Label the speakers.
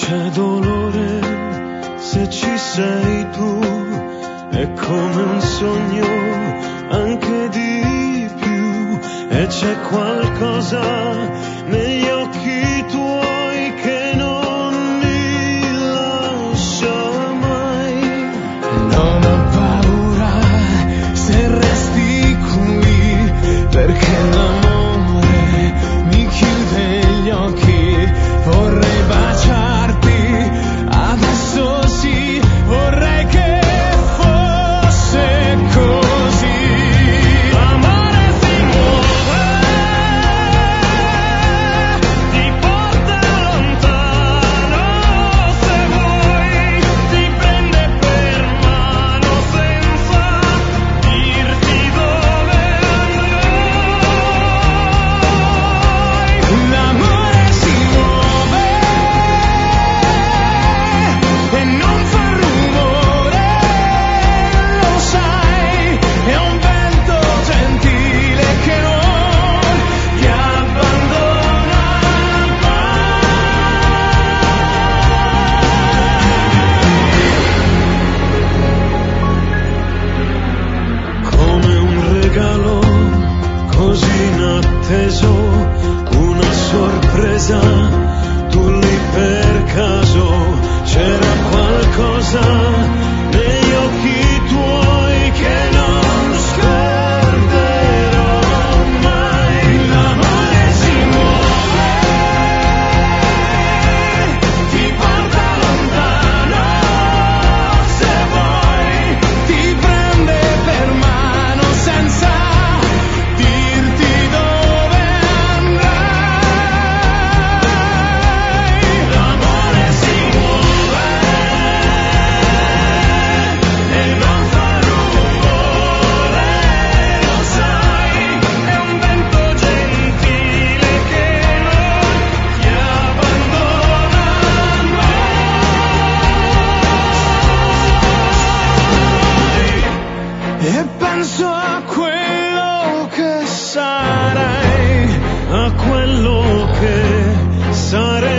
Speaker 1: c'è dolore se ci sei tu, è come un sogno anche di più, e c'è qualcosa negli occhi tuoi che non mi lascia mai. Non ho paura se resti qui, perché l'amore mi chiude gli occhi. Vorrei baciarti, adesso sì, vorrei che fosse così. L'amore si muove, ti porta lontano se vuoi, ti prende per mano senza dirti dove andrai. L'amore si muove e non fa rumore, lo sai, è un vento gentile che non ti abbandona mai. Come un regalo così inatteso, una sorpresa, tu lì per caso, c'era qualcosa negli occhi tuoi che non scorderò mai. L'amore si muove, ti porta lontano se vuoi, ti prende per mano senza dirti dove andrai. L'amore si muove e non fa rumore, lo sai, è un vento gentile che non ti abbandona mai. E penso a quello che sarei, a quello che sarei.